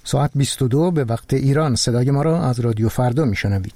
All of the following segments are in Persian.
ساعت 22 به وقت ایران. صدای ما را از رادیو فردا میشنوید.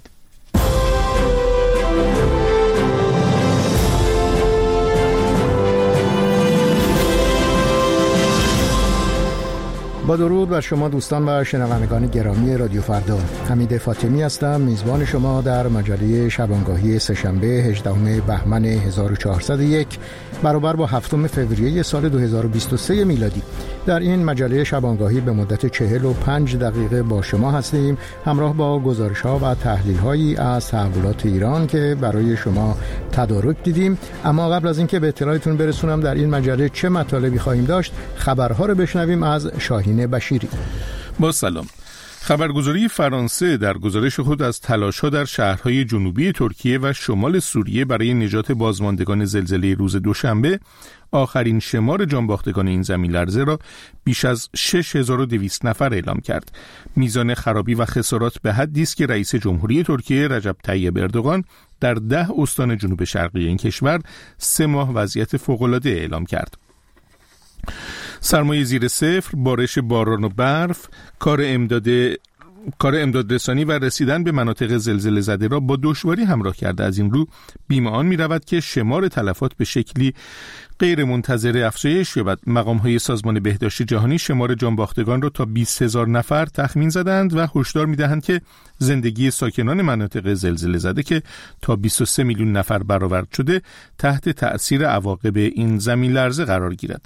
با درود بر شما دوستان و شنوندگان گرامی رادیو فردا، حمید فاطمی هستم، میزبان شما در مجله شبانگاهی سه‌شنبه 18 بهمن 1401 برابر با 7 فوریه سال 2023 میلادی. در این مجله شبانگاهی به مدت 45 دقیقه با شما هستیم، همراه با گزارش‌ها و تحلیل‌هایی از تحولات ایران که برای شما تدارک دیدیم. اما قبل از اینکه به اطلاعتون برسونم در این مجله چه مطالبی خواهیم داشت، خبرها رو بشنویم از شاهین بشیری. با سلام. خبرگزاری فرانسه در گزارش خود از تلاش‌ها در شهرهای جنوبی ترکیه و شمال سوریه برای نجات بازماندگان زلزله روز دوشنبه آخرین شمار جانباختگان این زمین لرزه را بیش از 6200 نفر اعلام کرد. میزان خرابی و خسارات به حدی است که رئیس جمهوری ترکیه رجب طیب اردوغان در 10 استان جنوب شرقی این کشور 3 ماه وضعیت فوق‌العاده اعلام کرد. سرمایه زیر صفر، بارش باران و برف، کار امدادرسانی و رسیدن به مناطق زلزله زده را با دشواری همراه کرده. از این رو بیم آن می رود که شمار تلفات به شکلی غیر منتظره افزایش یابد. مقام‌های سازمان بهداشت جهانی شمار جانباختگان را تا 20,000 نفر تخمین زدند و هشدار می‌دهند که زندگی ساکنان مناطق زلزله زده که تا 23 میلیون نفر برآورد شده تحت تأثیر عواقب این زمین لرزه قرار گیرد.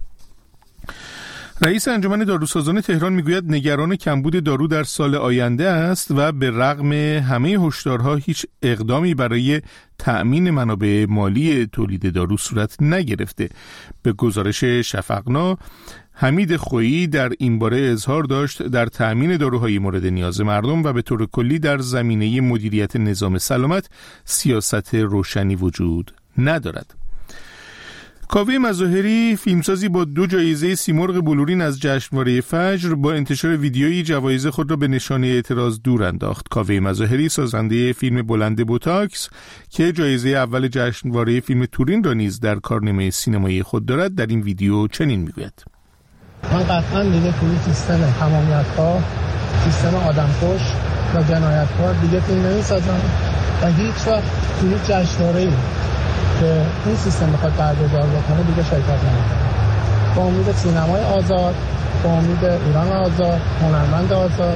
رئیس انجمن داروسازان تهران میگوید نگران کمبود دارو در سال آینده است و به رغم همه هشدارها هیچ اقدامی برای تأمین منابع مالی تولید دارو صورت نگرفته. به گزارش شفقنا، حمید خویی در این باره اظهار داشت در تأمین داروهای مورد نیاز مردم و به طور کلی در زمینه مدیریت نظام سلامت سیاست روشنی وجود ندارد. کاوه مظاهری، فیلمسازی با 2 جایزه سیمرغ بلورین از جشنواره فجر، با انتشار ویدیویی جوایز خود را به نشانه اعتراض دور انداخت. کاوه مظاهری، سازنده فیلم بلند بوتاکس که جایزه اول جشنواره فیلم تورین را نیز در کارنامه سینمایی خود دارد، در این ویدیو چنین میگوید: من قطعا دیگه توی سیستم حمامیت‌ها، سیستم آدمکش و جنایتکار دیگه فیلم نمی‌سازم و هیچ وقت توی جشنواره‌ای که این سیستم بخواد برگزار بکنه دیگه شرکت نمی‌کنه. با امید سینمای آزاد، با امید ایران آزاد، هنرمند آزاد،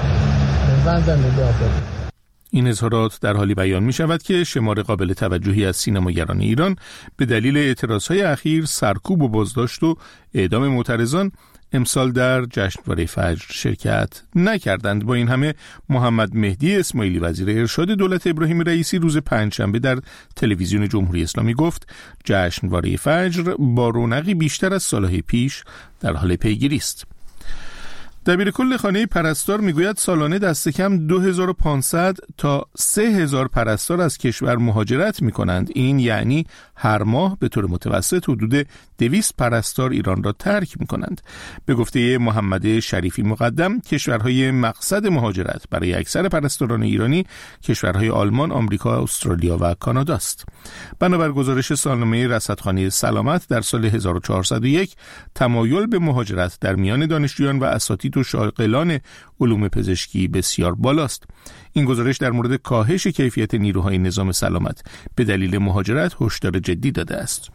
زندگی آزاد. این اظهارات در حالی بیان می شود که شمار قابل توجهی از سینماگران ایران به دلیل اعتراضهای اخیر سرکوب و بازداشت و اعدام معترضان امسال در جشنواره فجر شرکت نکردند. با این همه محمد مهدی اسماعیلی، وزیر ارشاد دولت ابراهیم رئیسی، روز پنجشنبه در تلویزیون جمهوری اسلامی گفت جشنواره فجر با رونقی بیشتر از سالهای پیش در حال پیگیری است. دبیرکل خانه پرستار میگوید سالانه دست کم 2500 تا 3000 پرستار از کشور مهاجرت میکنند. این یعنی هر ماه به طور متوسط حدود 200 پرستار ایران را ترک میکنند. به گفته محمد شریفی مقدم، کشورهای مقصد مهاجرت برای اکثر پرستاران ایرانی کشورهای آلمان، آمریکا، استرالیا و کانادا است. بنابر گزارش سالنامه رصدخانه سلامت در سال 1401 تمایل به مهاجرت در میان دانشجویان و اساتید و شاغلان علوم پزشکی بسیار بالاست. این گزارش در مورد کاهش کیفیت نیروهای نظام سلامت به دلیل مهاجرت هشدار جدی داده است.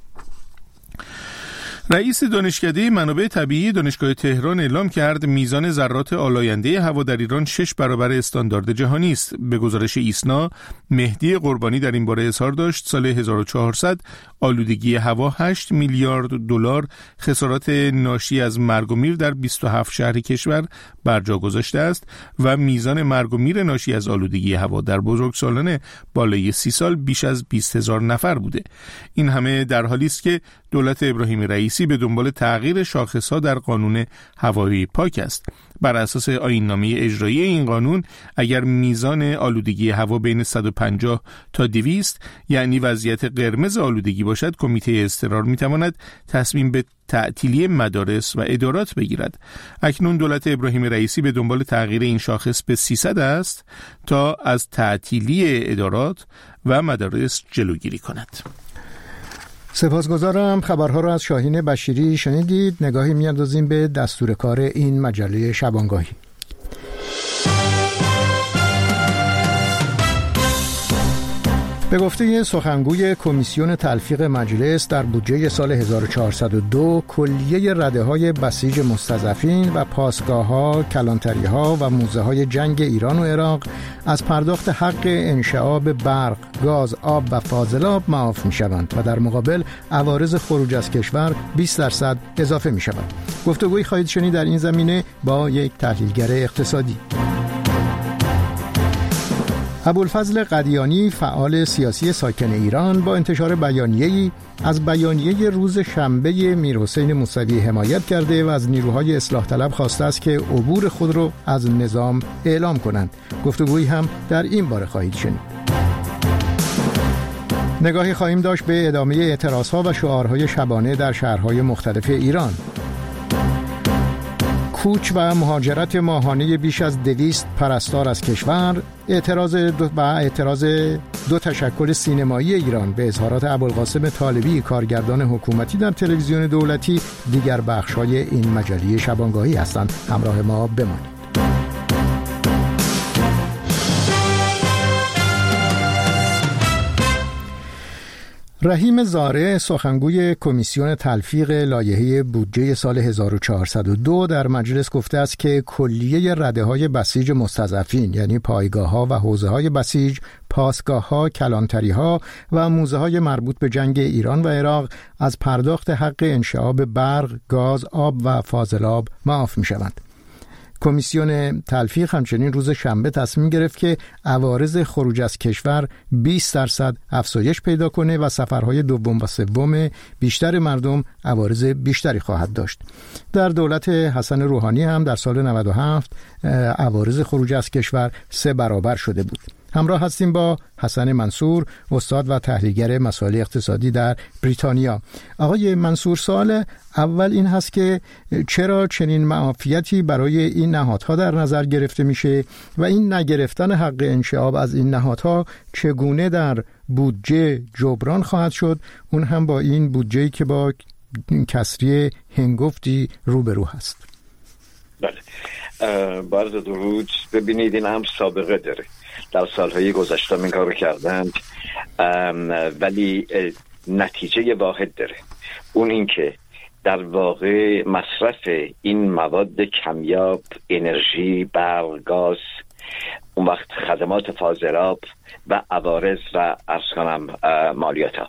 رئیس دانشکده منابع طبیعی دانشگاه تهران اعلام کرد میزان ذرات آلاینده هوا در ایران 6 برابر استاندارد جهانی است. به گزارش ایسنا، مهدی قربانی در این باره اظهار داشت سال 1400 آلودگی هوا 8 میلیارد دلار خسارات ناشی از مرگ و میر در 27 شهر کشور برجا گذاشته است و میزان مرگ و میر ناشی از آلودگی هوا در بزرگسالان بالای 30 سال بیش از 20,000 نفر بوده. این همه در حالی است که دولت ابراهیم رئیسی به دنبال تغییر شاخصها در قانون هوایی پاک است. بر اساس آیین‌نامه اجرایی این قانون، اگر میزان آلودگی هوا بین 150 تا 200 یعنی وضعیت قرمز آلودگی باشد، کمیته اضطرار میتواند تصمیم به تعطیلی مدارس و ادارات بگیرد. اکنون دولت ابراهیم رئیسی به دنبال تغییر این شاخص به 300 است تا از تعطیلی ادارات و مدارس جلوگیری کند. سپاسگزارم. خبرها را از شاهین بشیری شنیدید. نگاهی میاندازیم به دستور کار این مجله شبانگاهی. به گفته سخنگوی کمیسیون تلفیق مجلس، در بودجه سال 1402 کلیه رده‌های بسیج مستضعفین و پاسگاه‌ها، کلانتری‌ها و موزه‌های جنگ ایران و عراق از پرداخت حق انشعاب برق، گاز، آب و فاضلاب معاف می‌شوند و در مقابل عوارض خروج از کشور 20% اضافه می‌شود. گفتگویی خواهید شنید در این زمینه با یک تحلیلگر اقتصادی. ابوالفضل قدیانی، فعال سیاسی ساکن ایران، با انتشار بیانیه‌ای از بیانیه روز شنبه میرحسین موسوی حمایت کرده و از نیروهای اصلاح طلب خواسته است که عبور خود را از نظام اعلام کنند. گفتگویی هم در این باره خواهید شنید. نگاهی خواهیم داشت به ادامه اعتراضها و شعارهای شبانه در شهرهای مختلف ایران. کوچ و مهاجرت ماهانه بیش از 200 پرستار از کشور، اعتراض دو تشکل سینمایی ایران به اظهارات ابوالقاسم طالبی، کارگردان حکومتی در تلویزیون دولتی، دیگر بخش‌های این مجله شبانگاهی هستند. همراه ما بمانید. رحیم زارع، سخنگوی کمیسیون تلفیق لایحه بودجه سال 1402 در مجلس گفته است که کلیه رده‌های بسیج مستضعفین، یعنی پایگاه‌ها و حوزه‌های بسیج، پاسگاه‌ها، کلانتری‌ها و موزه‌های مربوط به جنگ ایران و عراق از پرداخت حق انشعاب برق، گاز، آب و فاضلاب معاف می‌شوند. کمیسیون تلفیق همچنین روز شنبه تصمیم گرفت که عوارض خروج از کشور 20% افزایش پیدا کنه و سفرهای دوم و سوم بیشتر مردم عوارض بیشتری خواهد داشت. در دولت حسن روحانی هم در سال 97 عوارض خروج از کشور 3 برابر شده بود. همراه هستیم با حسن منصور، استاد و تحلیلگر مسائل اقتصادی در بریتانیا. آقای منصور، سوال اول این هست که چرا چنین معافیتی برای این نهادها در نظر گرفته میشه و این نگرفتن حق انشعاب از این نهادها چگونه در بودجه جبران خواهد شد، اون هم با این بودجه‌ای که با کسری هنگفتی روبرو هست؟ بله، باز درود. ببینید این هم سابقه داره، در سالهای گذشته این کارو کردند، ولی نتیجه واحد داره. اون این که در واقع مصرف این مواد کمیاب، انرژی، برق، گاز، اون وقت خدمات فاضلاب و عوارض و مالیات ها،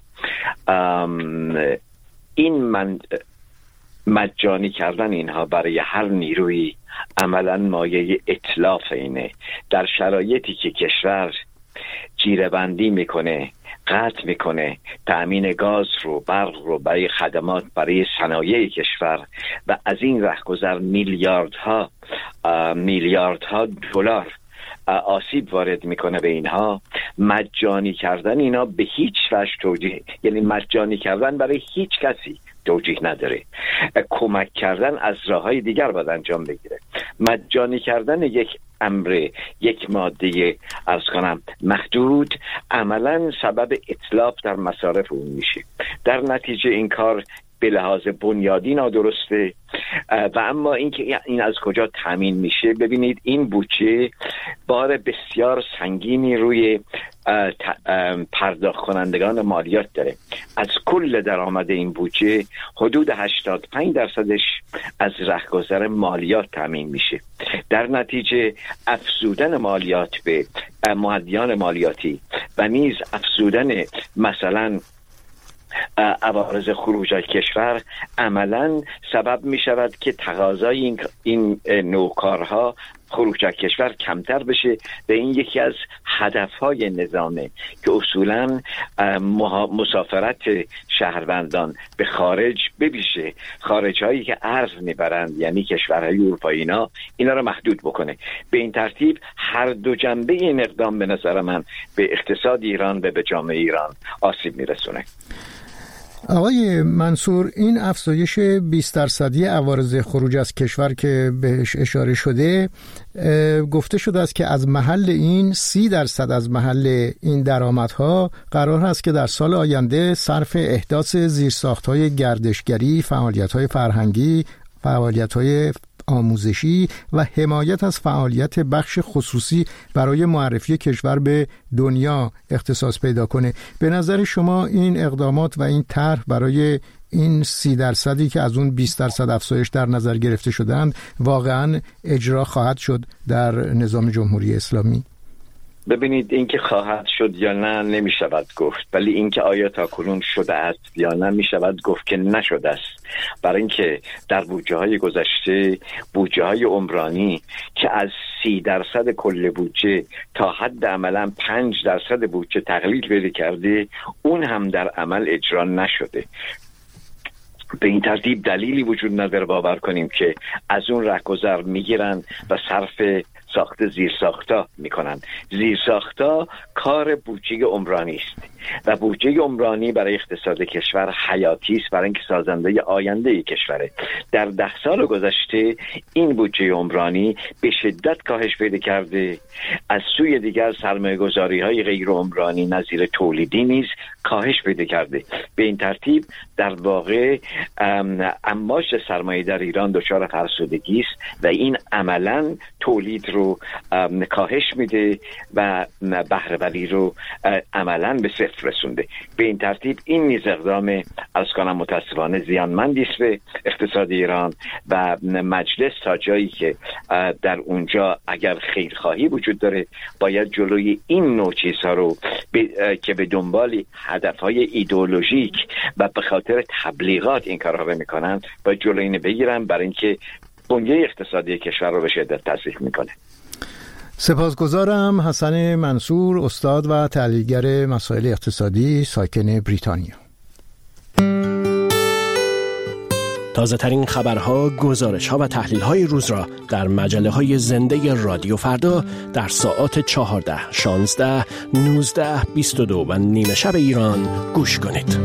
این مجانی کردن اینها برای هر نیروی عملا مایه اتلاف اینه. در شرایطی که کشور جیره‌بندی میکنه، قطع میکنه تأمین گاز رو، برق رو برای خدمات، برای صنایع کشور و از این رهگذر میلیاردها دلار آسیب وارد میکنه به اینها، مجانی کردن اینا به هیچ وجه توجیه، یعنی مجانی کردن برای هیچ کسی توجیه نداره. کمک کردن از راههای دیگر باید انجام بگیره. مجانی کردن یک امر، یک ماده محدود، عملا سبب اتلاف در مصارف اون میشه. در نتیجه این کار به لحاظ بنیادی نادرسته. و اما اینکه این از کجا تامین میشه، ببینید این بودجه بار بسیار سنگینی روی پرداخت کنندگان مالیات داره. از کل درآمد این بودجه حدود 85%ش از رهگذر مالیات تامین میشه. در نتیجه افزودن مالیات به مؤدیان مالیاتی و نیز افزودن مثلا عوارض خروج از کشور عملا سبب می شود که تقاضای این نوکارها خروج از کشور کمتر بشه. و این یکی از هدفهای نظامه که اصولا مسافرت شهروندان به خارج، ببیشه خارج هایی که ارز میبرند یعنی کشورهای اروپایی، اینا رو محدود بکنه. به این ترتیب هر دو جنبه این اقدام به نظر من به اقتصاد ایران و به جامعه ایران آسیب میرسونه. آقای منصور، این افزایش 20% عوارض خروج از کشور که بهش اشاره شده، گفته شده است که از محل این 30% از محل این درآمدها قرار است که در سال آینده صرف احداث زیرساخت‌های گردشگری، فعالیت‌های فرهنگی، فعالیت‌های آموزشی و حمایت از فعالیت بخش خصوصی برای معرفی کشور به دنیا اختصاص پیدا کنه. به نظر شما این اقدامات و این طرح برای این 30% که از اون 20% افزایش در نظر گرفته شدند واقعا اجرا خواهد شد در نظام جمهوری اسلامی؟ ببینید، اینکه خواهد شد یا نه نمی شود گفت، ولی اینکه آیا تاکنون شده است یا نه می شود گفت که نشده است. برای اینکه در بودجه های گذشته، بودجه های عمرانی که از 30% کل بودجه تا حد عملا 5% بودجه تقلیل پیدا کرده، اون هم در عمل اجرا نشده. به این ترتیب دلیلی وجود نداره باور کنیم که از اون رهگذر میگیرن و صرف ساخت زیرساختا میکنن. زیرساختا کار بودجه عمرانی است و بودجه عمرانی برای اقتصاد کشور حیاتی است، برای اینکه سازنده آینده کشوره. در 10 سال گذشته این بودجه عمرانی به شدت کاهش پیدا کرده. از سوی دیگر سرمایه‌گذاری های غیر عمرانی نظیر تولیدی نیز کاهش پیدا کرده. به این ترتیب در واقع انباش سرمایه در ایران دچار فرسودگی است و این عملاً تولید رو کاهش میده و بهره‌وری رو عملاً به صفر رسونده. به این ترتیب این نیز اقدام از کنم متاسفانه زیانمندی است به اقتصاد ایران و مجلس تا جایی که در اونجا اگر خیرخواهی وجود داره باید جلوی این نوع چیزها رو که به دنبال هدفهای ایدئولوژیک و به خاطر تبلیغات این کارها رو میکنن و جلوی اینو بگیرن، برای اینکه بنیه اقتصادی کشور رو به شدت تضعیف میکنه. سپاسگزارم. حسن منصور، استاد و تحلیلگر مسائل اقتصادی، ساکن بریتانیا. تازه ترین خبرها، گزارش‌ها و تحلیل‌های روز را در مجله‌های زنده رادیو فردا در ساعات 14، 16، 19، 22 و نیمه شب ایران گوش کنید.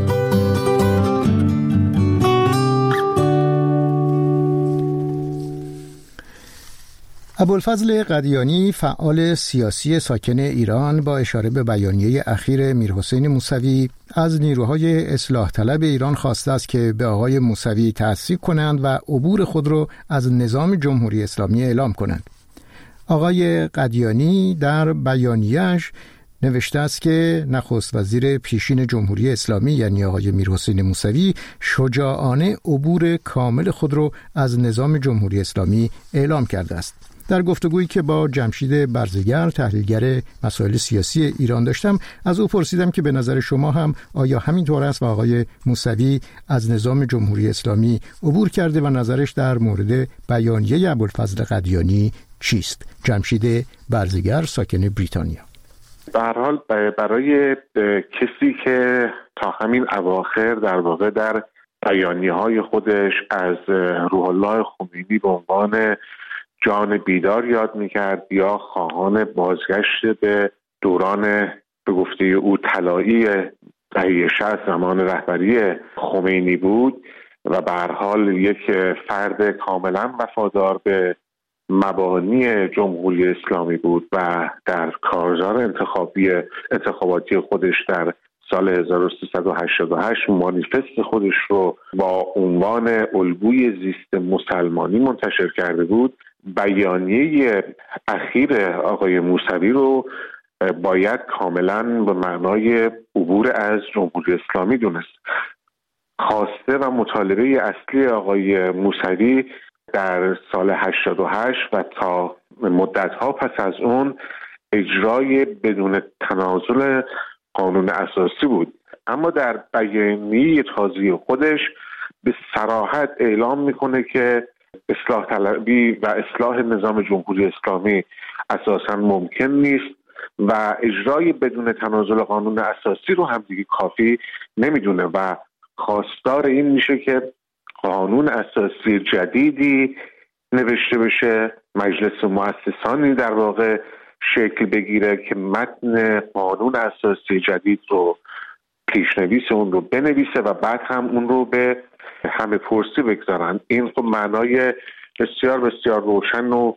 ابوالفضل قدیانی، فعال سیاسی ساکن ایران، با اشاره به بیانیه اخیر میرحسین موسوی از نیروهای اصلاح طلب ایران خواسته است که به آقای موسوی تصدیق کنند و عبور خود را از نظام جمهوری اسلامی اعلام کنند. آقای قدیانی در بیانیه‌اش نوشته است که نخست وزیر پیشین جمهوری اسلامی یعنی آقای میرحسین موسوی شجاعانه عبور کامل خود را از نظام جمهوری اسلامی اعلام کرده است. در گفتگویی که با جمشید برزگر، تحلیلگر مسائل سیاسی ایران داشتم، از او پرسیدم که به نظر شما هم آیا همینطور است و آقای موسوی از نظام جمهوری اسلامی عبور کرده و نظرش در مورد بیانیه ابوالفضل قدیانی چیست؟ جمشید برزگر، ساکن بریتانیا. به هر حال برای کسی که تا همین اواخر در واقع در بیانیه‌های خودش از روح الله خمینی به عنوان جان بیدار یاد میکرد یا خواهان بازگشت به دوران به گفته او طلایی دهه 60 زمان رهبری خمینی بود و به هر حال یک فرد کاملا وفادار به مبانی جمهوری اسلامی بود و در کارزار انتخاباتی خودش در سال 1388 مانیفست خودش رو با عنوان الگوی زیست مسلمانی منتشر کرده بود. بیانیه اخیر آقای موسوی رو باید کاملا به معنای عبور از جمهوری اسلامی دونست. خواسته و مطالبه اصلی آقای موسوی در سال 88 و تا مدتها پس از اون اجرای بدون تنازل قانون اساسی بود، اما در بیانیه تازه خودش به صراحت اعلام میکنه که اصلاح طلبی و اصلاح نظام جمهوری اسلامی اساساً ممکن نیست و اجرای بدون تنازل قانون اساسی رو هم دیگه کافی نمیدونه و خواستار این میشه که قانون اساسی جدیدی نوشته بشه، مجلس مؤسسانی در واقع شکل بگیره که متن قانون اساسی جدید رو پیشنویس اون رو بنویسه و بعد هم اون رو به همه پرسی بگذارن. این خب معنای بسیار بسیار روشن و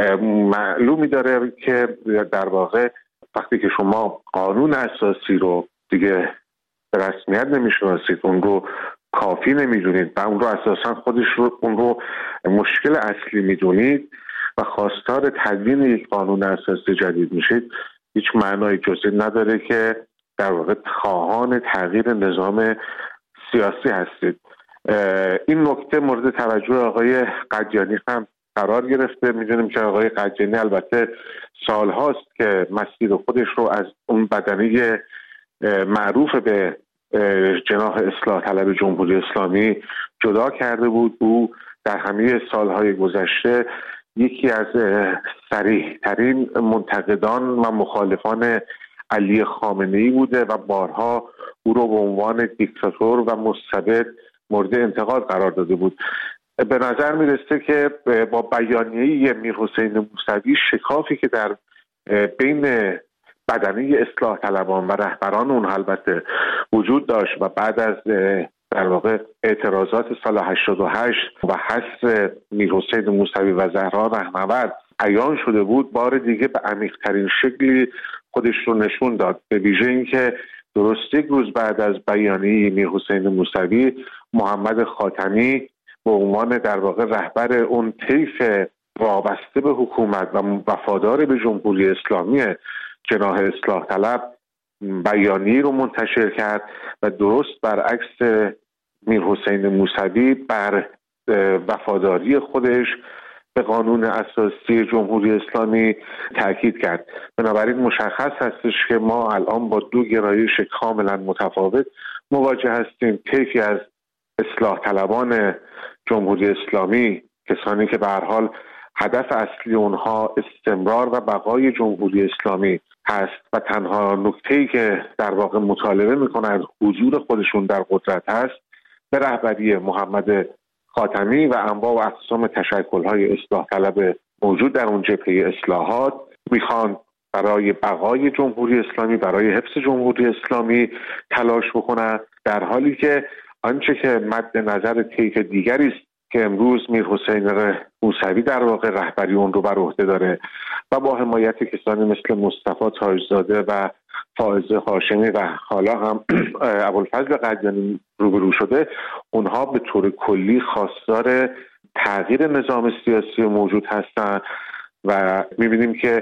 معلومی داره که در واقع وقتی که شما قانون اساسی رو دیگه به رسمیت نمیشناسید، اون رو کافی نمیدونید و اون رو اساسا خودش رو اون رو مشکل اصلی میدونید و خواستار تدوین یک قانون اساسی جدید میشید، هیچ معنای جزئی نداره که در واقع خواهان تغییر نظام سیاسی هستید. این نکته مورد توجه آقای قجانی هم قرار گرفته. میدونیم که آقای قجانی البته سالهاست که مسیر خودش رو از اون بدنه معروف به جناح اصلاح طلب جمهوری اسلامی جدا کرده بود. او در همه سالهای گذشته یکی از صریح‌ترین منتقدان و مخالفان علی خامنه‌ای بوده و بارها او رو به عنوان دیکتاتور و مستبد مورد انتقاد قرار داده بود. به نظر میرسه که با بیانیه میرحسین موسوی شکافی که در بین بدنه اصلاح طلبان و رهبران اون البته وجود داشت و بعد از در واقع اعتراضات سال 88 و حذف میرحسین موسوی و زهرا رهنورد عیان شده بود، بار دیگه به عمیق‌ترین شکلی خودش رو نشون داد. به ویژه اینکه درست یک روز بعد از بیانیه میرحسین موسوی، محمد خاتمی به عنوان در واقع رهبر اون طیف وابسته به حکومت و وفادار به جمهوری اسلامی جناح اصلاح طلب بیانیه رو منتشر کرد و درست برعکس میرحسین موسوی بر وفاداری خودش به قانون اساسی جمهوری اسلامی تاکید کرد. بنابراین مشخص هستش که ما الان با دو گرایش کاملا متفاوت مواجه هستیم. طیفی از اصلاح طلبان جمهوری اسلامی، کسانی که به هر حال هدف اصلی اونها استمرار و بقای جمهوری اسلامی هست و تنها نکته‌ای که در واقع مطالبه میکنند حضور خودشون در قدرت هست، به رهبری محمد خاتمی و انواع و اقسام تشکل‌های اصلاح طلب موجود در اون جبهه اصلاحات میخوان برای بقای جمهوری اسلامی، برای حفظ جمهوری اسلامی تلاش بکنن، در حالی که آنچه که مد نظر طیف دیگری است که امروز میرحسین موسوی در واقع رهبری اون رو بر عهده داره و با حمایت کسانی مثل مصطفی تاجزاده و فائزه هاشمی و حالا هم ابوالفضل قجانی روبرو شده، اونها به طور کلی خواستار تغییر نظام سیاسی موجود هستند و میبینیم که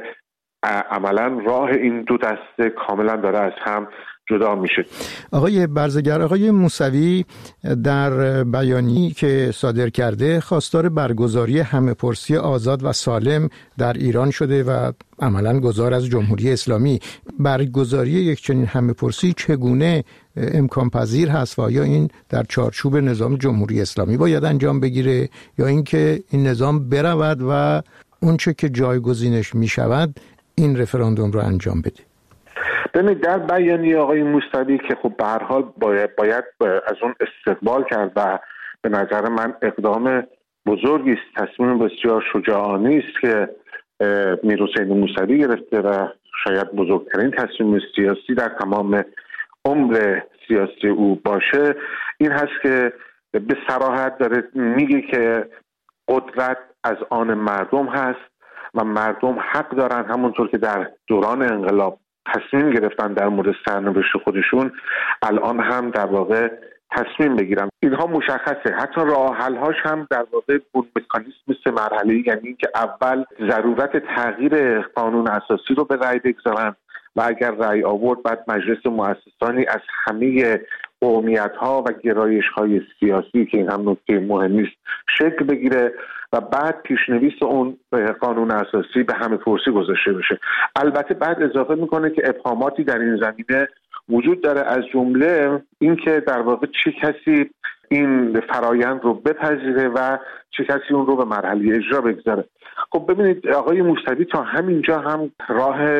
عملا راه این دو دسته کاملا داره از هم جدا میشه. آقای برزگر، آقای موسوی در بیانیه‌ای که صادر کرده خواستار برگزاری همه‌پرسی آزاد و سالم در ایران شده و عملاً گذار از جمهوری اسلامی. برگزاری یک چنین همه‌پرسی چگونه امکان پذیر هست و آیا این در چارچوب نظام جمهوری اسلامی باید انجام بگیره یا اینکه این نظام برود و اونچه که جایگزینش میشود این رفراندوم رو انجام بده؟ ببینید در بیانیه آقای موسوی که خب به هر حال باید از اون استقبال کرد و به نظر من اقدام بزرگی است، تصمیم بسیار شجاعانه است که میرحسین موسوی گرفته و شاید بزرگترین تصمیم سیاسی در تمام عمر سیاسی او باشه. این هست که به صراحت داره میگه که قدرت از آن مردم هست و مردم حق دارن همونطور که در دوران انقلاب تصمیم گرفتن در مورد سرنوشت خودشون، الان هم در واقع تصمیم بگیرن. اینها مشخصه. حتی راه حل هاش هم در واقع اون مکانیزم سه مرحله‌ای، یعنی اینکه اول ضرورت تغییر قانون اساسی رو به رأی بگذارن و اگر رأی آورد بعد مجلس مؤسسانی از همه قومیت‌ها و گرایش‌های سیاسی که این هم نکته مهمی است شکل بگیره و بعد پیشنویس اون قانون اساسی به همه‌پرسی گذاشته بشه. البته بعد اضافه میکنه که ابهاماتی در این زمینه وجود داره، از جمله اینکه در واقع چه کسی این فرایند رو بپذیره و چه کسی اون رو به مرحله اجرا بگذاره. خب ببینید آقای موسوی تا همینجا هم راه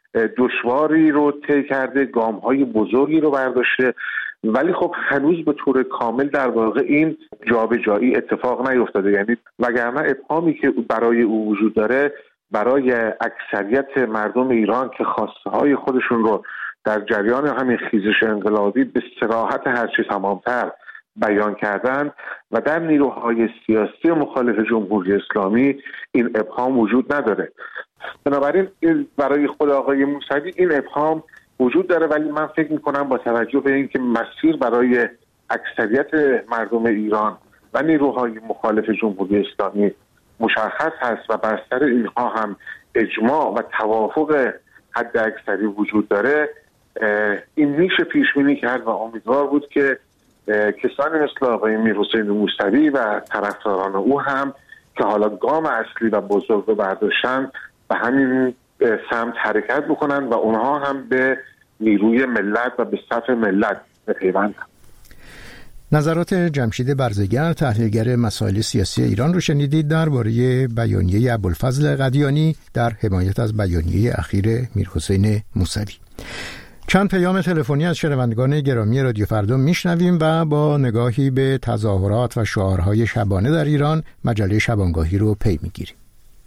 دشواری رو طی کرده، گام‌های بزرگی رو برداشته، ولی خب هنوز به طور کامل در واقع این جابجایی اتفاق نیفتاده. یعنی وگرنه ابهامی که برای او وجود داره برای اکثریت مردم ایران که خواسته‌های خودشون رو در جریان همین خیزش انقلابی به صراحت هرچی تمامتر بیان کردند و در نیروهای سیاسی مخالف جمهوری اسلامی این ابهام وجود نداره. بنابراین برای خود آقای موسوی این ابهام وجود داره، ولی من فکر میکنم با توجه به اینکه مسیر برای اکثریت مردم ایران و نیروهای مخالف جمهوری اسلامی مشخص هست و بر سر اینها هم اجماع و توافق حد اکثری وجود داره، این میشه پیش بینی کرد و امیدوار بود که کسانی مثل آقای میرحسین موسوی و طرفداران او هم که حالا گام اصلی و بزرگ رو برداشتن به همین سمت حرکت بکنن و اونها هم به نیروی ملت و به صف ملت بپیوندن. نظرات جمشید برزگر، تحلیلگر مسائل سیاسی ایران رو شنیدید درباره بیانیه ابوالفضل قدیانی در حمایت از بیانیه اخیر میرحسین موسوی. چند پیام تلفنی از شنوندگان گرامی رادیو فردا میشنویم و با نگاهی به تظاهرات و شعارهای شبانه در ایران مجله شبانگاهی رو پی میگیریم.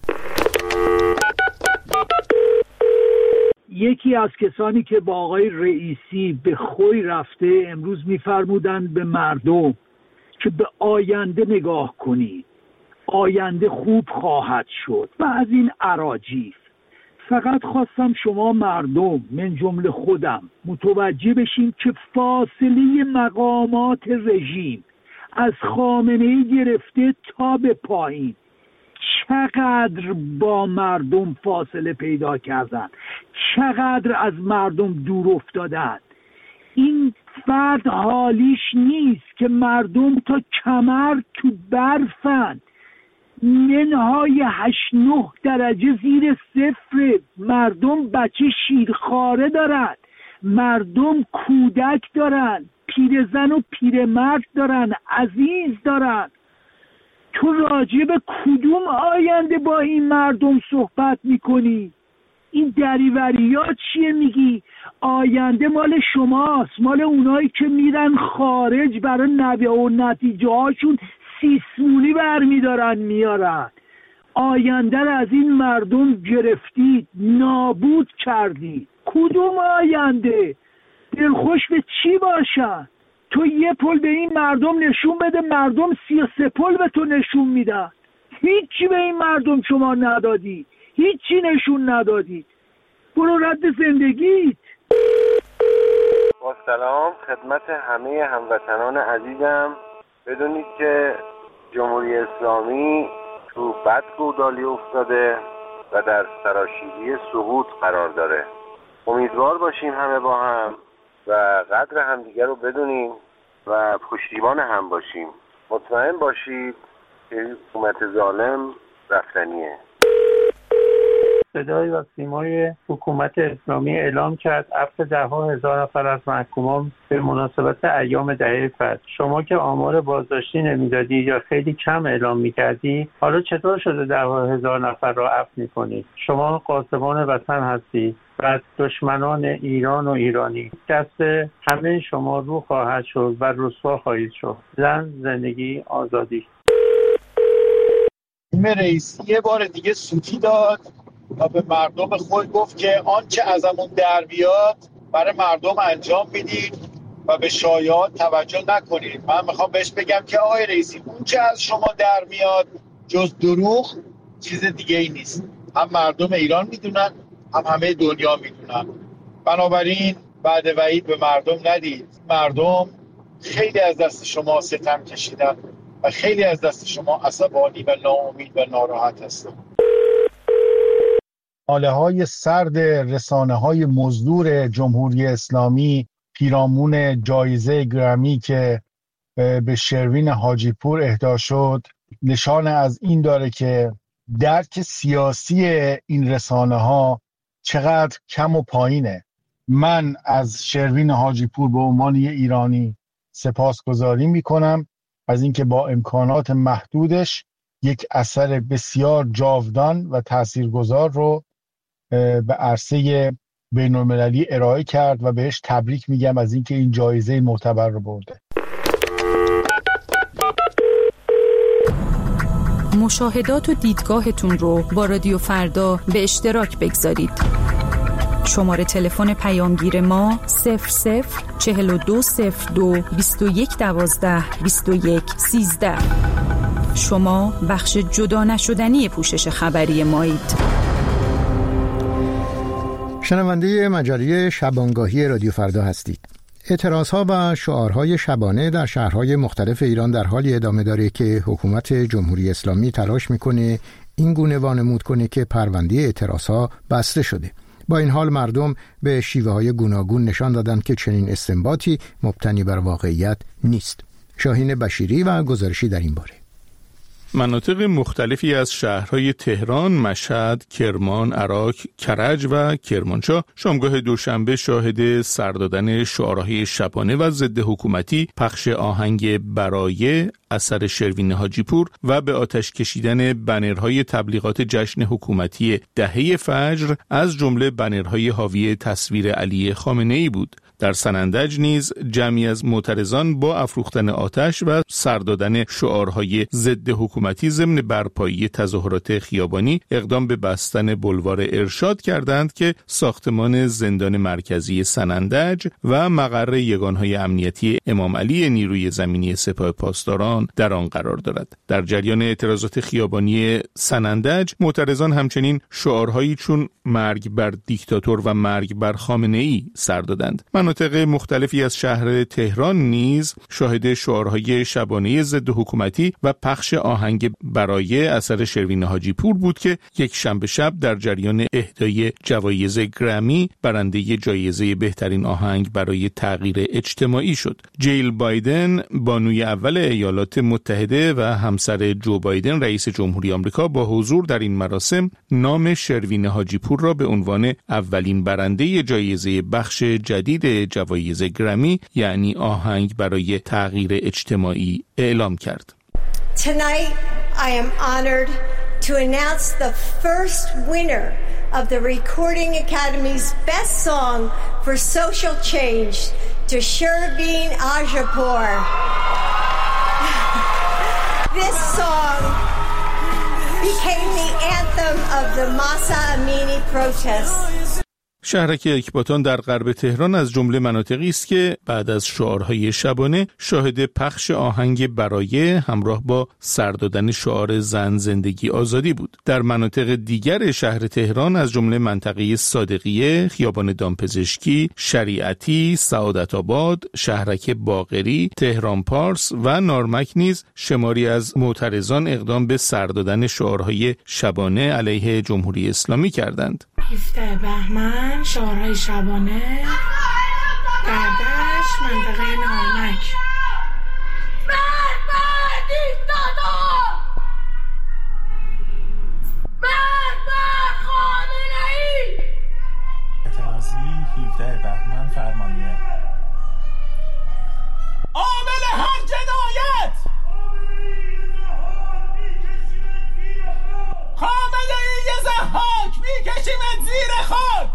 یکی از کسانی که با آقای رئیسی به خوی رفته امروز میفرمودند به مردم که به آینده نگاه کنید، آینده خوب خواهد شد و از این اراجیف. فقط خواستم شما مردم من جمله خودم متوجه بشیم که فاصله مقامات رژیم از خامنه‌ای گرفته تا به پایین چقدر با مردم فاصله پیدا کردن، چقدر از مردم دور افتادن. این فرد حالیش نیست که مردم تا کمر تو برفند، منهای 8-9 درجه زیر صفر. مردم بچه شیرخواره دارن، مردم کودک دارن، پیرزن و پیرمرد دارن، عزیز دارن. تو راجع به کدوم آینده با این مردم صحبت میکنی؟ این دریوریات چیه میگی؟ آینده مال شماست، مال اونایی که میرن خارج برای نوه و نتیجه هاشون سیسمونی برمیدارن میارن. آینده رو از این مردم گرفتید، نابود کردید. کدوم آینده؟ دلخوش به چی باشن؟ تو یه پل به این مردم نشون بده، مردم 33 پل به تو نشون میدن. هیچی به این مردم شما ندادی، هیچی نشون ندادی. برو رد زندگیت. با سلام خدمت همه هموطنان عزیزم. بدونید که جمهوری اسلامی تو بد گودالی افتاده و در سراشیبی سقوط قرار داره. امیدوار باشیم همه با هم و قدر همدیگه رو بدونیم و پشتیبان هم باشیم. مطمئن باشید که حکومت ظالم رفتنیه. صدای و سیمای حکومت اسلامی اعلام کرد عفو ده‌ها هزار نفر از محکومان به مناسبت ایام دهه فتح. شما که آمار بازداشتی نمیدادی یا خیلی کم اعلام میکردی، حالا چطور شده ده‌ها هزار نفر را عفو میکنی؟ شما قاسمان وطن هستی و دشمنان ایران و ایرانی. دست همه شما رو خواهد شد و رسوا خواهید شد. زن، زندگی، آزادی. رئیس یه بار دیگه سوتی داد و به مردم خود گفت که آنچه ازمون در بیاد برای مردم انجام میدید و به شایعات توجه نکنید. من میخوام بهش بگم که آقای رئیسی اون چه از شما در میاد جز دروغ چیز دیگه ای نیست. هم مردم ایران میدونن، هم همه دنیا میدونن. بنابراین بعد وعید به مردم ندید. مردم خیلی از دست شما ستم کشیدن و خیلی از دست شما عصبانی و ناامید و ناراحت هستن. حاله‌های سرد رسانه‌های مزدور جمهوری اسلامی پیرامون جایزه گرمی که به شروین حاجی پور اهدا شد نشان از این داره که درک سیاسی این رسانه‌ها چقدر کم و پایینه. من از شروین حاجی پور به عنوان یه ایرانی سپاسگزاری میکنم از اینکه با امکانات محدودش یک اثر بسیار جاودان و تاثیرگذار رو به عرصه بین‌المللی ارائه کرد و بهش تبریک میگم از اینکه این جایزه معتبر رو برده. مشاهدات و دیدگاهتون رو با رادیو فردا به اشتراک بگذارید. شماره تلفن پیامگیر ما 004202 2112 2113. شما بخش جدا نشدنی پوشش خبری مایید. شنونده مجله شبانگاهی رادیو فردا هستید. اعتراضها و شعارهای شبانه در شهرهای مختلف ایران در حالی ادامه داره که حکومت جمهوری اسلامی تلاش میکنه این گونه وانمود کنه که پرونده اعتراضها بسته شده. با این حال مردم به شیوه‌های گوناگون نشان دادند که چنین استنباطی مبتنی بر واقعیت نیست. شاهین بشیری و گزارشی در این باره. مناطق مختلفی از شهرهای تهران، مشهد، کرمان، عراق، کرج و کرمانشاه شامگاه دوشنبه شاهد سر دادن شعارهای شبانه و ضد حکومتی، پخش آهنگ برای اثر شروین حاجی پور و به آتش کشیدن بنرهای تبلیغات جشن حکومتی دهه فجر از جمله بنرهای حاوی تصویر علی خامنه‌ای بود. در سنندج نیز جمعی از معترضان با افروختن آتش و سر دادن شعارهای ضد حکومتی ضمن برپایی تظاهرات خیابانی اقدام به بستن بلوار ارشاد کردند که ساختمان زندان مرکزی سنندج و مقر یگانهای امنیتی امام علی نیروی زمینی سپاه پاسداران در آن قرار دارد. در جریان اعتراضات خیابانی سنندج معترضان همچنین شعارهایی چون مرگ بر دیکتاتور و مرگ بر خامنه‌ای سر دادند. مناطق مختلفی از شهر تهران نیز شاهد شعارهای شبانه ضد حکومتی و پخش آهنگ برای اثر شروین حاجی پور بود که یک شنبه شب در جریان اهدای جوایز گرمی برنده جایزه بهترین آهنگ برای تغییر اجتماعی شد. جیل بایدن بانوی اول ایالات متحده و همسر جو بایدن رئیس جمهوری آمریکا با حضور در این مراسم نام شروین حاجی پور را به عنوان اولین برنده جایزه بخش جدید جوایز گرمی یعنی آهنگ برای تغییر اجتماعی اعلام کرد. Tonight I am honored to announce the first winner of the Recording Academy's Best Song for Social Change to Shervin Ajapour. This song became the anthem of the Mahsa Amini protests. شهرک اکباتان در غرب تهران از جمله مناطقی است که بعد از شعارهای شبانه شاهد پخش آهنگ برای همراه با سر دادن شعار زن زندگی آزادی بود. در مناطق دیگر شهر تهران از جمله منطقه صادقیه، خیابان دامپزشکی، شریعتی، سعادت آباد، شهرک باقری، تهران پارس و نارمک نیز شماری از معترضان اقدام به سر دادن شعارهای شبانه علیه جمهوری اسلامی کردند. 17 بهمن شعارهای شبانه در دشت منطقه نارمک. اعتراضی 17 بهمن فرمانیه. عامل هر جنایت خامنه ای ضحاک میکشیمت زیر خاک.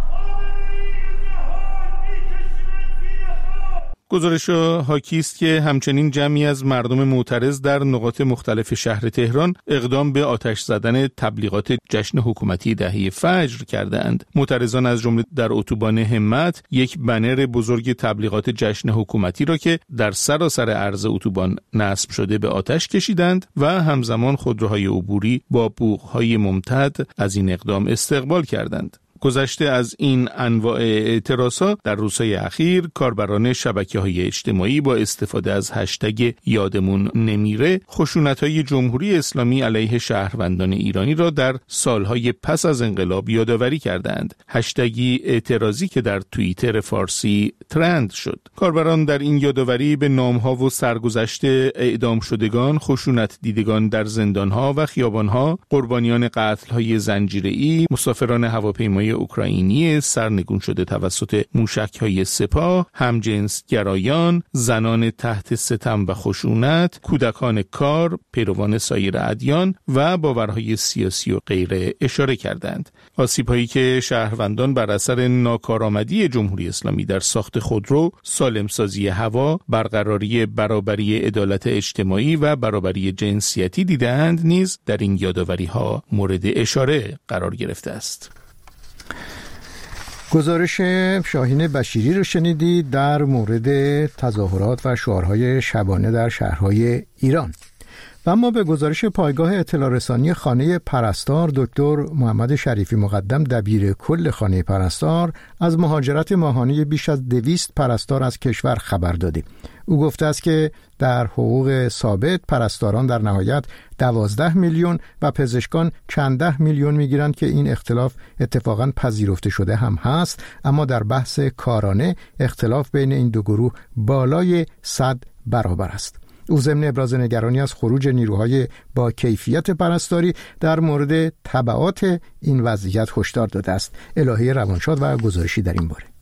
گزارش حاکی است که همچنین جمعی از مردم معترض در نقاط مختلف شهر تهران اقدام به آتش زدن تبلیغات جشن حکومتی دهه فجر کردند. معترضان از جمله در اتوبان همت یک بنر بزرگ تبلیغات جشن حکومتی را که در سراسر عرض اتوبان نصب شده به آتش کشیدند و همزمان خودروهای عبوری با بوق‌های ممتد از این اقدام استقبال کردند. گذشته از این انواع اعتراضات در روزهای اخیر کاربران شبکه‌های اجتماعی با استفاده از هشتگ یادمون نمیره خشونت‌های جمهوری اسلامی علیه شهروندان ایرانی را در سالهای پس از انقلاب یادآوری کردند. هشتگی اعتراضی که در توییتر فارسی ترند شد. کاربران در این یادآوری به نام‌ها و سرگذشت اعدام شدگان، خشونت دیدگان در زندان‌ها و خیابان‌ها، قربانیان قتل‌های زنجیره‌ای، مسافران هواپیمای اوکراینی سرنگون شده توسط موشک‌های سپاه، همجنسگرایان، زنان تحت ستم و خشونت، کودکان کار، پیروان سایر ادیان و باورهای سیاسی و غیره اشاره کردند. آسیب‌هایی که شهروندان بر اثر ناکارآمدی جمهوری اسلامی در ساخت خودرو، سالمسازی هوا، برقراری برابری عدالت اجتماعی و برابری جنسیتی دیدند نیز در این یادآوری‌ها مورد اشاره قرار گرفته است. گزارش شاهین بشیری رو شنیدید در مورد تظاهرات و شعارهای شبانه در شهرهای ایران. و اما به گزارش پایگاه اطلاع رسانی خانه پرستار، دکتر محمد شریفی مقدم دبیر کل خانه پرستار از مهاجرت ماهانه بیش از 200 پرستار از کشور خبر داده. او گفته است که در حقوق ثابت پرستاران در نهایت 12 میلیون و پزشکان چند ده میلیون میگیرند که این اختلاف اتفاقا پذیرفته شده هم هست، اما در بحث کارانه اختلاف بین این دو گروه بالای 100 برابر است. او ضمن ابراز نگرانی از خروج نیروهای با کیفیت پرستاری در مورد تبعات این وضعیت هشدار داده است. الهه روانشاد و گزارشی در این باره.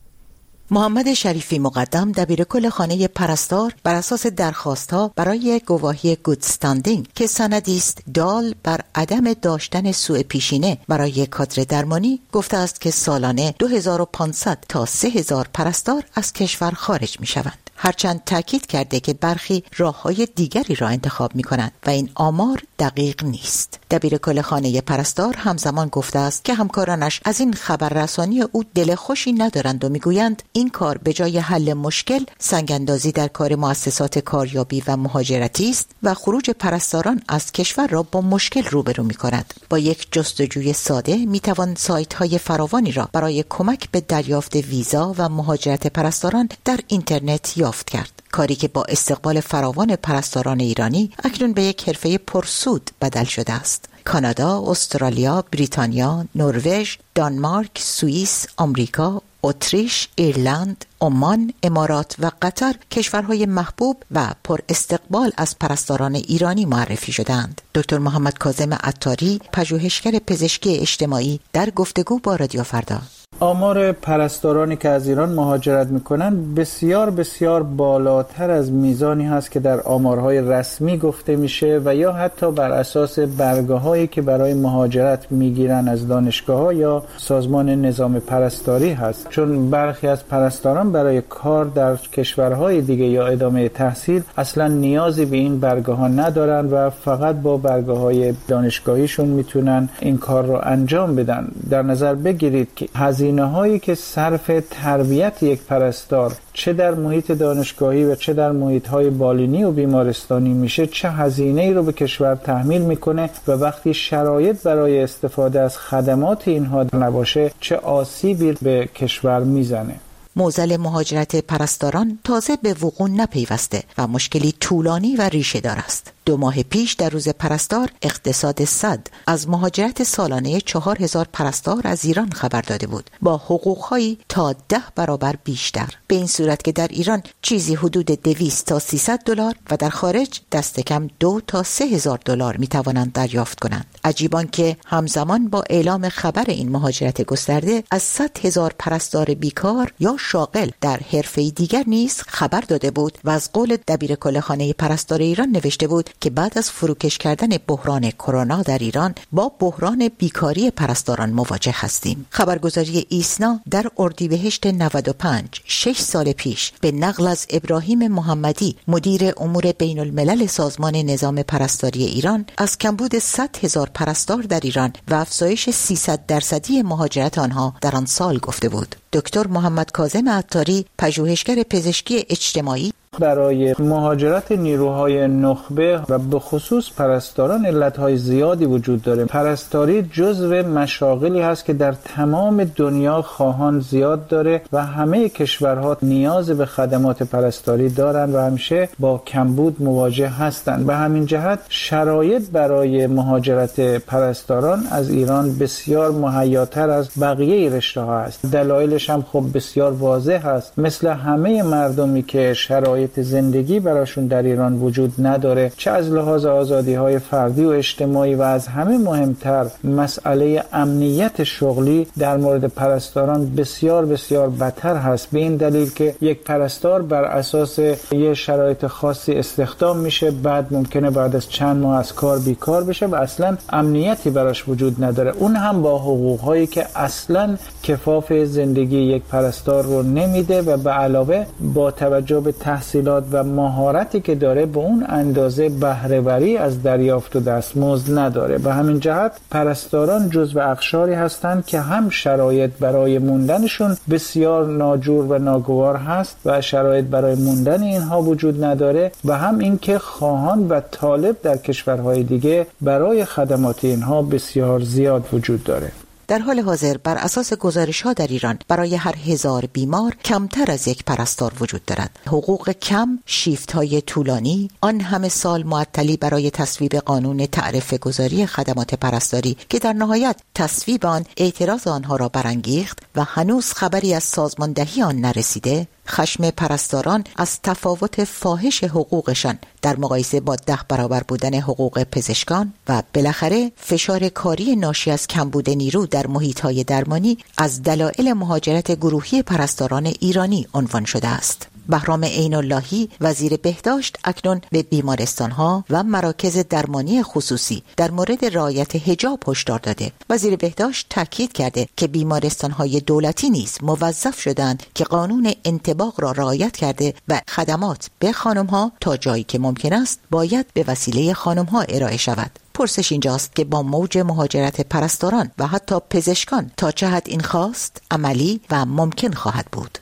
محمد شریفی مقدم دبیر کل خانه پرستار بر اساس درخواست‌ها برای گواهی گود استندینگ که سندی است دال بر عدم داشتن سوء پیشینه برای کادر درمانی گفته است که سالانه 2500 تا 3000 پرستار از کشور خارج می‌شوند. هرچند تاکید کرده که برخی راه‌های دیگری را انتخاب می‌کنند و این آمار دقیق نیست. دبیر کل خانه پرستار همزمان گفته است که همکارانش از این خبررسانی او دل خوشی ندارند و می‌گویند این کار به جای حل مشکل سنگ‌اندازی در کار مؤسسات کاریابی و مهاجرتی است و خروج پرستاران از کشور را با مشکل روبرو می‌کند. با یک جستجوی ساده می‌توان سایت‌های فراوانی را برای کمک به دریافت ویزا و مهاجرت پرستاران در اینترنت یافت کرد. کاری که با استقبال فراوان پرستاران ایرانی اکنون به یک حرفه پرسود بدل شده است. کانادا، استرالیا، بریتانیا، نروژ، دانمارک، سوئیس، آمریکا، اتریش، ایرلند، عمان، امارات و قطر کشورهای محبوب و پر استقبال از پرستاران ایرانی معرفی شدند. دکتر محمد کاظم عطاری، پژوهشگر پزشکی اجتماعی، در گفتگو با رادیو فردا: آمار پرستارانی که از ایران مهاجرت میکنن بسیار بالاتر از میزانی هست که در آمارهای رسمی گفته میشه و یا حتی بر اساس برگه‌هایی که برای مهاجرت میگیرن از دانشگاه‌ها یا سازمان نظام پرستاری هست. چون برخی از پرستاران برای کار در کشورهای دیگه یا ادامه تحصیل اصلا نیازی به این برگه‌ها ندارن و فقط با برگه‌های دانشگاهیشون میتونن این کار رو انجام بدن. در نظر بگیرید که هزینه‌هایی که صرف تربیت یک پرستار چه در محیط دانشگاهی و چه در محیط‌های بالینی و بیمارستانی میشه، چه هزینه‌ای رو به کشور تحمیل میکنه و وقتی شرایط برای استفاده از خدمات اینها نباشه چه آسیبی به کشور میزنه. معضل مهاجرت پرستاران تازه به وقوع نپیوسته و مشکلی طولانی و ریشه دار است. 2 ماه پیش در روز پرستار اقتصاد صد از مهاجرت سالانه 4000 پرستار از ایران خبر داده بود با حقوقهایی تا 10 برابر بیشتر، به این صورت که در ایران چیزی حدود 200 تا 300 دلار و در خارج دست کم 2 تا 3000 دلار می توانند دریافت کنند. عجیبان که همزمان با اعلام خبر این مهاجرت گسترده از 100,000 پرستار بیکار یا شاغل در حرفه‌ای دیگر نیز خبر داده بود و از قول دبیر کل خانه پرستار ایران نوشته بود که بعد از فروکش کردن بحران کرونا در ایران با بحران بیکاری پرستاران مواجه هستیم. خبرگزاری ایسنا در اردیبهشت 95 6 سال پیش به نقل از ابراهیم محمدی مدیر امور بین الملل سازمان نظام پرستاری ایران از کمبود 100,000 پرستار در ایران و افزایش 300% مهاجرت آنها در آن سال گفته بود. دکتر محمد کاظم عطاری، پژوهشگر پزشکی اجتماعی: برای مهاجرت نیروهای نخبه و به خصوص پرستاران علتهای زیادی وجود داره. پرستاری جزو مشاغلی هست که در تمام دنیا خواهان زیاد داره و همه کشورها نیاز به خدمات پرستاری دارن و همیشه با کمبود مواجه هستند. به همین جهت شرایط برای مهاجرت پرستاران از ایران بسیار مهیاتر از بقیه رشته ها است. دلایلش هم خب بسیار واضح است. مثل همه مردمی که شرایط زندگی براشون در ایران وجود نداره، چه از لحاظ آزادی‌های فردی و اجتماعی و از همه مهمتر مسئله امنیت شغلی در مورد پرستاران بسیار بدتر هست. به این دلیل که یک پرستار بر اساس یه شرایط خاصی استخدام میشه، بعد ممکنه بعد از چند ماه از کار بیکار بشه و اصلا امنیتی براش وجود نداره، اون هم با حقوق‌هایی که اصلا کفاف زندگی یک پرستار رو نمیده و به علاوه با توجه به تحصیل تحصیلات و مهارتی که داره به اون اندازه بهره‌وری از دریافت و دستمزد نداره. به همین جهت پرستاران جزو اقشاری هستند که هم شرایط برای موندنشون بسیار ناجور و ناگوار هست و شرایط برای موندن اینها وجود نداره و هم اینکه خواهان و طالب در کشورهای دیگه برای خدمات اینها بسیار زیاد وجود داره. در حال حاضر بر اساس گزارش‌ها در ایران برای هر 1000 بیمار کمتر از یک پرستار وجود دارد. حقوق کم، شیفت‌های طولانی، آن همه سال معطلی برای تصویب قانون تعرفه گذاری خدمات پرستاری که در نهایت تصویب آن اعتراض آنها را برانگیخت و هنوز خبری از سازماندهی آن نرسیده، خشم پرستاران از تفاوت فاحش حقوقشان در مقایسه با 10 برابر بودن حقوق پزشکان و بالاخره فشار کاری ناشی از کمبود نیرو در محیط‌های درمانی از دلایل مهاجرت گروهی پرستاران ایرانی عنوان شده است. بهرام عین اللهی وزیر بهداشت اکنون به بیمارستان‌ها و مراکز درمانی خصوصی در مورد رعایت حجاب هشدار داده. وزیر بهداشت تاکید کرده که بیمارستان‌های دولتی نیز موظف شدند که قانون انطباق را رعایت کرده و خدمات به خانم‌ها تا جایی که ممکن است باید به وسیله خانم‌ها ارائه شود. پرسش اینجاست که با موج مهاجرت پرستاران و حتی پزشکان تا چه حد این خواست عملی و ممکن خواهد بود؟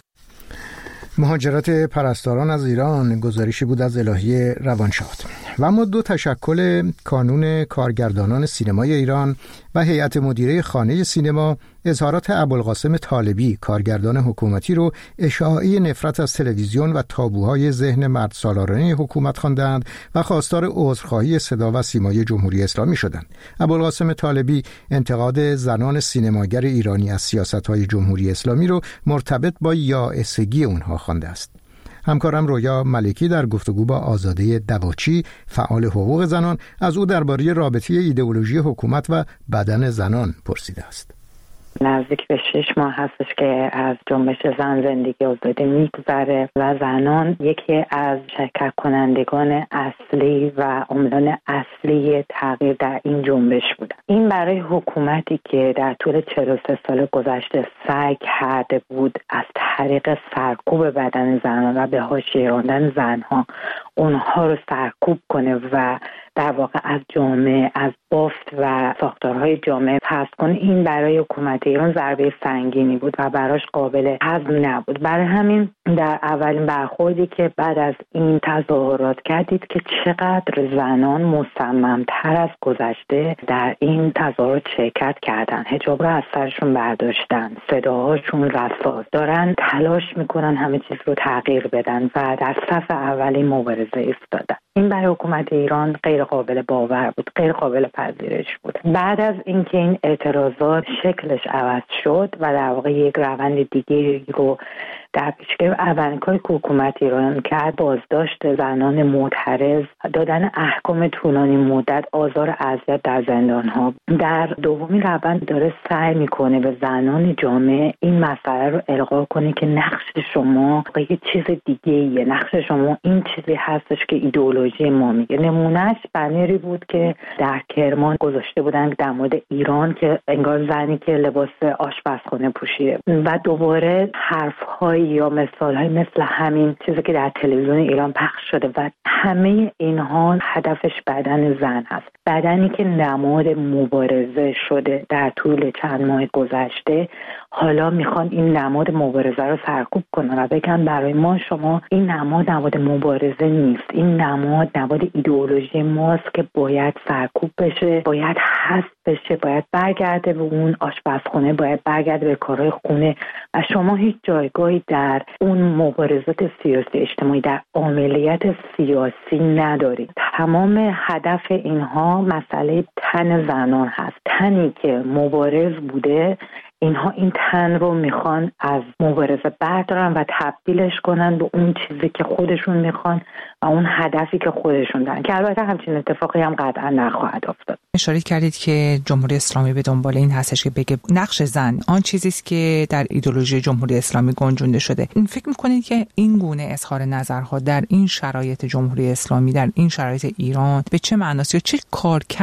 مهاجرت پرستاران از ایران گزارشی بود از الهی روانشاد. و اما 2 تشکل کانون کارگردانان سینمای ایران و هیئت مدیره خانه سینما اظهارات ابوالقاسم طالبی کارگردان حکومتی رو اشاعه نفرت از تلویزیون و تابوهای ذهن مرد سالارانه حکومت خواندند و خواستار عذرخواهی صدا و سیمای جمهوری اسلامی شدند. ابوالقاسم طالبی انتقاد زنان سینماگر ایرانی از سیاست‌های جمهوری اسلامی رو مرتبط با یائسگی اونها خوانده است. همکارم رویا ملکی در گفتگو با آزاده دواچی فعال حقوق زنان از او درباره رابطه ایدئولوژی حکومت و بدن زنان پرسیده است. نزدیک به 6 ماه هستش که از جنبش زن زندگی آزادی میگذره و زنان یکی از شرکت کنندگان اصلی و عاملان اصلی تغییر در این جنبش بودن. این برای حکومتی که در طول 43 سال گذشته سعی کرده بود از طریق سرکوب بدن زنان و به حاشیه راندن زنها اونها رو سرکوب کنه و در واقع از جامعه، از بافت و ساختارهای جامعه پس کنه، این برای حکومت ایران ضربه سنگینی بود و براش قابل هضم نبود. برای همین در اولین برخوردی که بعد از این تظاهرات کردید که چقدر زنان مصمم‌تر از گذشته در این تظاهرات شرکت کردن، حجاب رو از سرشون برداشتن، صداهاشون رسا، دارن تلاش میکنن همه چیز رو تغییر بدن و در صف اولی مبارزه ایستادن. این برای حکومت ایران غیر قابل باور بود، غیر قابل پذیرش بود. بعد از اینکه این اعتراضات شکلش عوض شد و در واقع یک روند دیگه رو در پیش گرفت، اولین کاری که حکومت ایران کرد بازداشت زنان معترض، دادن احکام طولانی مدت، آزار و اذیت در زندان‌ها. در دومین روند داره سعی میکنه به زنان جامعه این مسئله رو القا کنه که نقش شما یه چیز دیگه‌ایه، نقش شما این چیزی هستش که ایدئولوژی ما میگه. نمونهش بنری بود که در کرمان گذاشته بودن در مورد ایران که انگار زنی که لباس آشپزخانه پوشیده و دوباره حرف‌های یا مثال‌های مثل همین چیزی که در تلویزیون ایران پخش شده و همه اینها هدفش بدن زن هست، بدنی که نماد مبارزه شده در طول چند ماه گذشته. حالا میخوان این نماد مبارزه رو سرکوب کنن و بگن برای ما شما این نماد مبارزه نیست، این نماد ایدئولوژی ماست که باید سرکوب بشه، باید حذف بشه، باید برگرده به اون آشپزخونه، باید برگرده به کارهای خونه و شما هیچ جایگاهی در اون مبارزات سیاسی اجتماعی، در عملیات سیاسی ندارید. تمام هدف اینها مسئله تن زنان هست، تنی که مبارز بوده. اینها این تن رو میخوان از مبارزه بردارن و تبدیلش کنن به اون چیزی که خودشون میخوان و اون هدفی که خودشون دارن که البته همچین اتفاقی هم قطعا نخواهد افتاد. اشاره کردید که جمهوری اسلامی به دنبال این هستش که بگه نقش زن آن چیزی است که در ایدئولوژی جمهوری اسلامی گنجونده شده. این فکر میکنید که این گونه اظهار نظرها در این شرایط جمهوری اسلامی، در این شرایط ایران به چه معناست یا چه کار کردید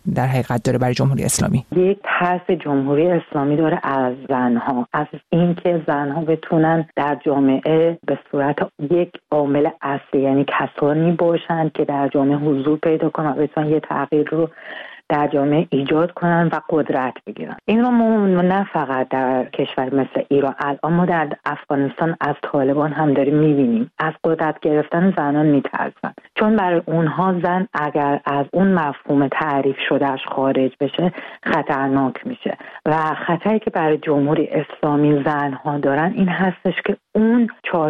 در حقیقت داره برای جمهوری اسلامی؟ یک ترس جمهوری اسلامی داره از زنها، از اینکه زنها بتونن در جامعه به صورت یک عامل اصلی، یعنی کسانی باشند که در جامعه حضور پیدا کنن و بتونن یه تغییر رو در جامعه ایجاد کنن و قدرت بگیرن. این رو ما نه فقط در کشور مثل ایران، الان ما در افغانستان از طالبان هم داریم میبینیم. از قدرت گرفتن زنان میترسن، چون برای اونها زن اگر از اون مفهوم تعریف شدهش خارج بشه خطرناک میشه و خطری که برای جمهوری اسلامی زنها دارن این هستش که اون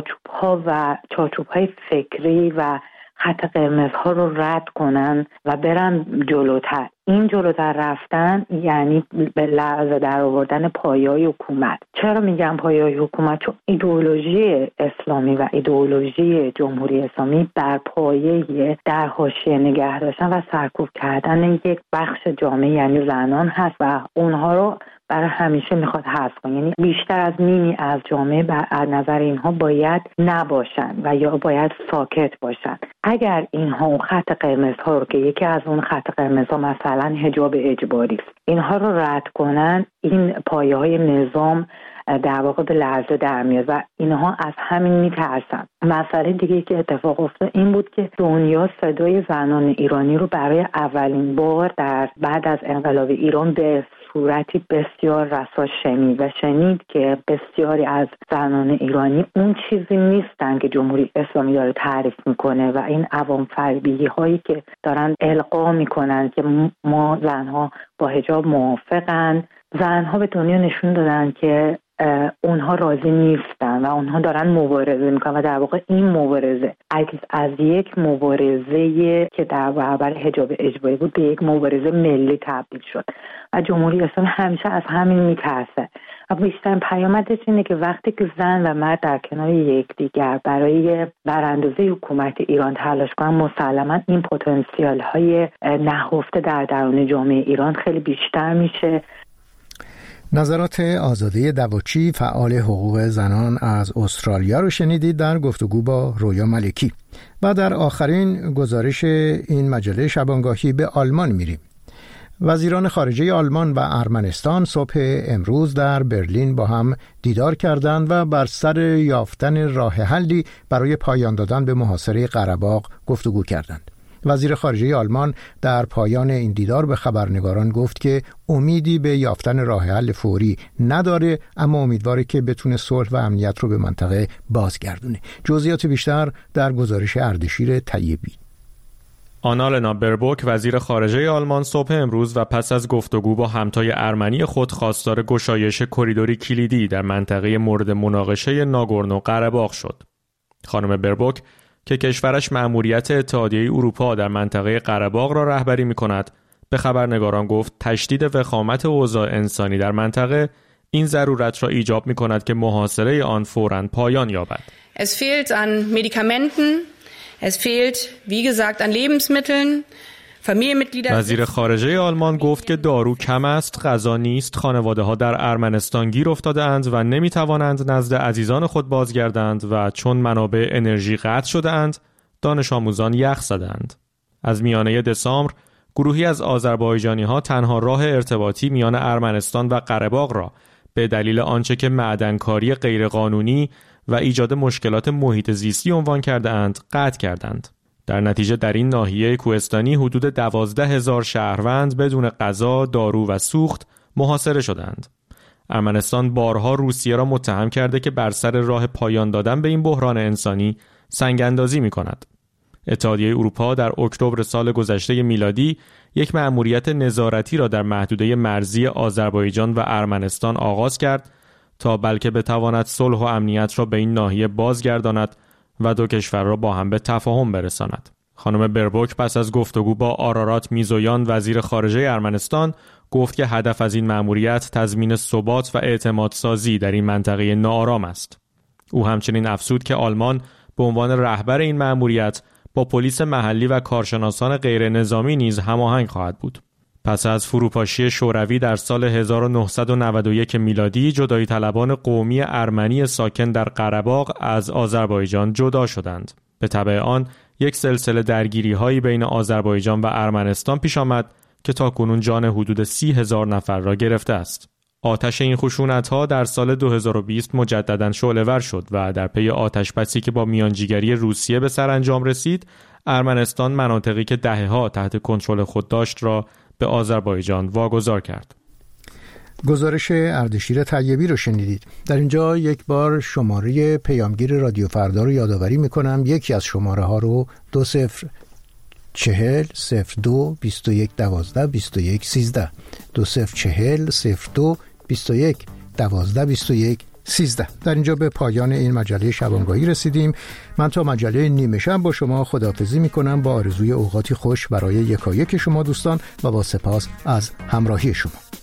چارچوب‌های فکری و خط قرمزها رو رد کنن و برن جلوتر. این جلوتر رفتن یعنی به لحظه در آوردن پایه‌های حکومت. چرا میگم پایه‌های حکومت؟ چون ایدئولوژی اسلامی و ایدئولوژی جمهوری اسلامی بر پایه در حاشیه نگه داشتن و سرکوب کردن یک بخش جامعه یعنی زنان هست و اونها رو برای همیشه میخواد حذف کنه. یعنی بیشتر از نیمی از جامعه از نظر اینها باید نباشن و یا باید ساکت باشن. اگر اینها اون خط قرمزها رو که یکی از اون خط قرمزها مثلا حجاب اجباری است، اینها رو رد کنن، این پایه‌های نظام در واقع به لرزه در میاد و اینها از همین میترسن. مسئله دیگه که اتفاق افتاد این بود که دنیا صدای زنان ایرانی رو برای اولین بار بعد از انقلاب ایران به صورتی بسیار رسا شنید که بسیاری از زنان ایرانی اون چیزی نیستن که جمهوری اسلامی داره تعریف میکنه و این عوام فریبی هایی که دارن القا میکنن که ما زنها با حجاب موافقن. زنها به دنیا نشون دادن که اونها راضی نیستن و اونها دارن مبارزه میکنن و در واقع این مبارزه از یک مبارزه که در برابر حجاب اجباری بود به یک مبارزه ملی تبدیل شد و جمهوری اسلامی همیشه از همین میترسه و بیشترین پیامدش اینه که وقتی که زن و مرد در کنار یکدیگر برای براندازی حکومت ایران تلاش کنن، مسلما این پتانسیل های نهفته در درون جامعه ایران خیلی بیشتر میشه. نظرات آزاده دواچی فعال حقوق زنان از استرالیا رو شنیدید در گفتگو با رویا ملکی. و در آخرین گزارش این مجله شبانگاهی به آلمان میریم. وزیران خارجه آلمان و ارمنستان صبح امروز در برلین با هم دیدار کردند و بر سر یافتن راه حلی برای پایان دادن به محاصره قره‌باغ گفتگو کردند. وزیر خارجه آلمان در پایان این دیدار به خبرنگاران گفت که امیدی به یافتن راه حل فوری نداره، اما امیدواره که بتونه صلح و امنیت رو به منطقه بازگردونه. جزئیات بیشتر در گزارش اردشیر طیبی. آنالنا بربوک وزیر خارجه آلمان صبح امروز و پس از گفتگو با همتای ارمنی خود خواستار گشایش کریدوری کلیدی در منطقه مورد مناقشه ناگورنو قره‌باغ شد. خانم بربوک که کشورش مأموریت اتحادیه اروپا در منطقه قره‌باغ را رهبری می‌کند، به خبرنگاران گفت تشدید وخامت اوضاع انسانی در منطقه این ضرورت را ایجاب می‌کند که محاصره آن فوراً پایان یابد. Es fehlt an Medikamenten, es fehlt, wie gesagt, an Lebensmitteln. وزیر خارجه آلمان گفت که دارو کم است، غذا نیست، خانواده‌ها در ارمنستان گیر افتاده‌اند و نمی‌توانند نزد عزیزان خود بازگردند و چون منابع انرژی قطع شده‌اند، دانش آموزان یخ زدند. از میانه دسامبر گروهی از آذربایجانی‌ها تنها راه ارتباطی میان ارمنستان و قره‌باغ را به دلیل آنچه که معدنکاری غیرقانونی و ایجاد مشکلات محیط زیستی عنوان کرده‌اند قطع کردند. در نتیجه در این ناحیه کوهستانی حدود 12,000 شهروند بدون غذا، دارو و سوخت محاصره شدند. ارمنستان بارها روسیه را متهم کرده که بر سر راه پایان دادن به این بحران انسانی سنگ اندازی می کند. اتحادیه اروپا در اکتبر سال گذشته میلادی یک مأموریت نظارتی را در محدوده مرزی آذربایجان و ارمنستان آغاز کرد تا بلکه بتواند صلح و امنیت را به این ناحیه بازگرداند و دو کشور را با هم به تفاهم برساند. خانم بربوک پس از گفتگو با آرارات میزویان وزیر خارجه ارمنستان گفت که هدف از این مأموریت تضمین ثبات و اعتماد سازی در این منطقه ناآرام است. او همچنین افزود که آلمان به عنوان رهبر این مأموریت با پلیس محلی و کارشناسان غیر نظامی نیز هماهنگ خواهد بود. پس از فروپاشی شوروی در سال 1991 میلادی جدایی طلبان قومی ارمنی ساکن در قره‌باغ از آذربایجان جدا شدند. به تبع آن یک سلسله درگیری‌هایی بین آذربایجان و ارمنستان پیش آمد که تاکنون جان حدود 30,000 نفر را گرفته است. آتش این خشونت‌ها در سال 2020 مجدداً شعله‌ور شد و در پی آتشبسی که با میانجیگری روسیه به سرانجام رسید، ارمنستان مناطقی که دهه‌ها تحت کنترل خود داشت را به آذربایجان واگذار کرد. گزارش اردشیر طیبی رو شنیدید. در اینجا یک بار شماره پیامگیر رادیو فردا رو یادآوری میکنم. یکی از شماره ها رو 2040 02 21 12 21 13 2040 02 21 12 21 13. در اینجا به پایان این مجله شبانگاهی رسیدیم. من تا مجله نیمه شب با شما خداحافظی میکنم با آرزوی اوقاتی خوش برای یکایک شما دوستان و با سپاس از همراهی شما.